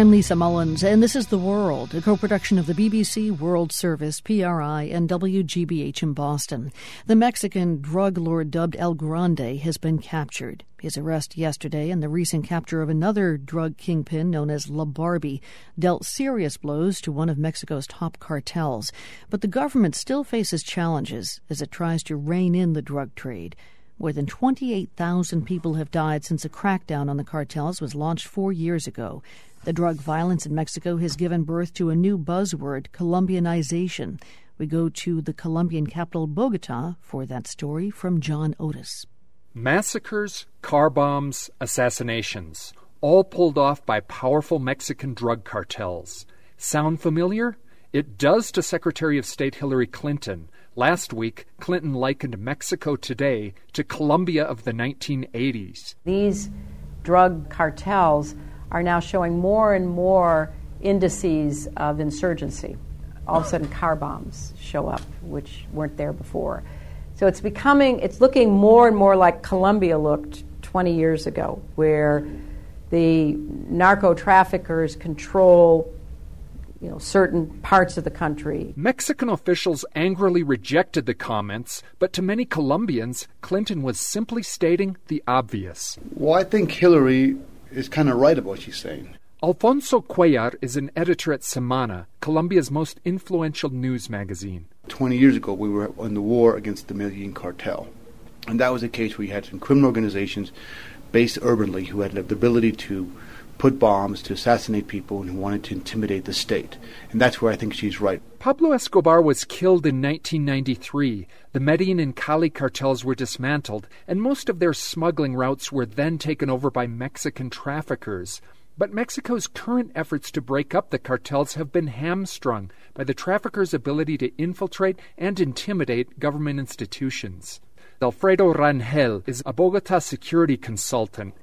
I'm Lisa Mullins, and this is The World, a co-production of the BBC World Service, PRI, and WGBH in Boston. The Mexican drug lord dubbed El Grande has been captured. His arrest yesterday and the recent capture of another drug kingpin known as La Barbie dealt serious blows to one of Mexico's top cartels. But the government still faces challenges as it tries to rein in the drug trade. More than 28,000 people have died since a crackdown on the cartels was launched 4 years ago. The drug violence in Mexico has given birth to a new buzzword, Colombianization. We go to the Colombian capital, Bogota, for that story from John Otis. Massacres, car bombs, assassinations, all pulled off by powerful Mexican drug cartels. Sound familiar? It does to Secretary of State Hillary Clinton. Last week, Clinton likened Mexico today to Colombia of the 1980s. These drug cartels are now showing more and more indices of insurgency. All of a sudden, car bombs show up, which weren't there before. So it's looking more and more like Colombia looked 20 years ago, where the narco-traffickers control certain parts of the country. Mexican officials angrily rejected the comments, but to many Colombians, Clinton was simply stating the obvious. Well, I think Hillary is kind of right about what she's saying. Alfonso Cuellar is an editor at Semana, Colombia's most influential news magazine. 20 years ago, we were in the war against the Medellin cartel. And that was a case where you had some criminal organizations based urbanly who had the ability to put bombs, to assassinate people, and who wanted to intimidate the state. And that's where I think she's right. Pablo Escobar was killed in 1993. The Medellin and Cali cartels were dismantled, and most of their smuggling routes were then taken over by Mexican traffickers. But Mexico's current efforts to break up the cartels have been hamstrung by the traffickers' ability to infiltrate and intimidate government institutions. Alfredo Rangel is a Bogota security consultant.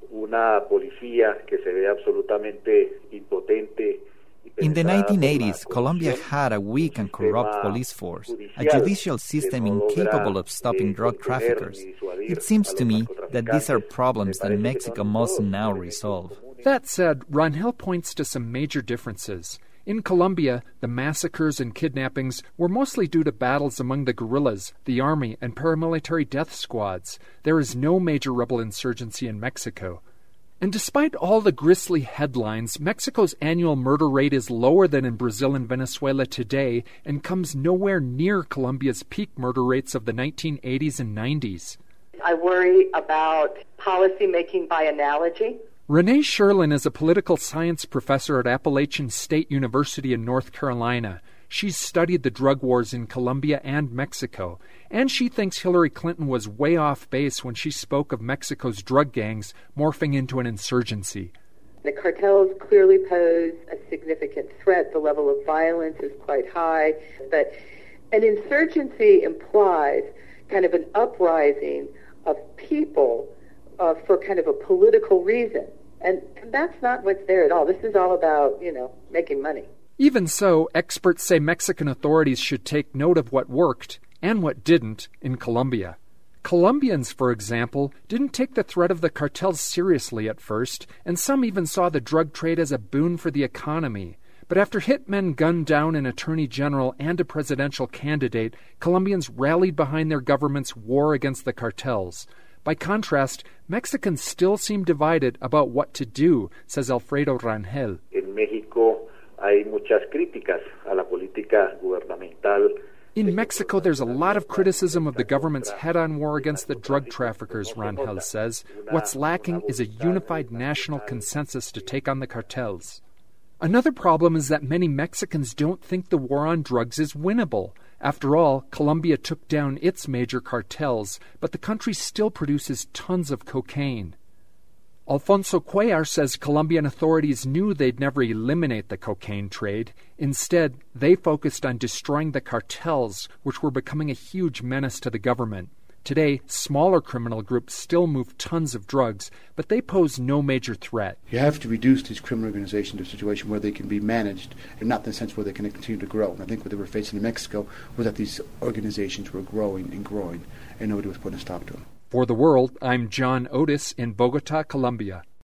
In the 1980s, Colombia had a weak and corrupt police force, a judicial system incapable of stopping drug traffickers. It seems to me that these are problems that Mexico must now resolve. That said, Rangel points to some major differences. In Colombia, the massacres and kidnappings were mostly due to battles among the guerrillas, the army, and paramilitary death squads. There is no major rebel insurgency in Mexico. And despite all the grisly headlines, Mexico's annual murder rate is lower than in Brazil and Venezuela today and comes nowhere near Colombia's peak murder rates of the 1980s and 90s. I worry about policy making by analogy. Renee Sherlin is a political science professor at Appalachian State University in North Carolina. She's studied the drug wars in Colombia and Mexico, and she thinks Hillary Clinton was way off base when she spoke of Mexico's drug gangs morphing into an insurgency. The cartels clearly pose a significant threat. The level of violence is quite high, but an insurgency implies kind of an uprising of people for kind of a political reason. And that's not what's there at all. This is all about, making money. Even so, experts say Mexican authorities should take note of what worked and what didn't in Colombia. Colombians, for example, didn't take the threat of the cartels seriously at first, and some even saw the drug trade as a boon for the economy. But after hitmen gunned down an attorney general and a presidential candidate, Colombians rallied behind their government's war against the cartels. By contrast, Mexicans still seem divided about what to do, says Alfredo Rangel. In Mexico, hay muchas críticas a la política gubernamental. In Mexico, there's a lot of criticism of the government's head-on war against the drug traffickers, Rangel says. What's lacking is a unified national consensus to take on the cartels. Another problem is that many Mexicans don't think the war on drugs is winnable. After all, Colombia took down its major cartels, but the country still produces tons of cocaine. Alfonso Cuellar says Colombian authorities knew they'd never eliminate the cocaine trade. Instead, they focused on destroying the cartels, which were becoming a huge menace to the government. Today, smaller criminal groups still move tons of drugs, but they pose no major threat. You have to reduce these criminal organizations to a situation where they can be managed, and not in the sense where they can continue to grow. And I think what they were facing in Mexico was that these organizations were growing, and nobody was putting a stop to them. For The World, I'm John Otis in Bogota, Colombia.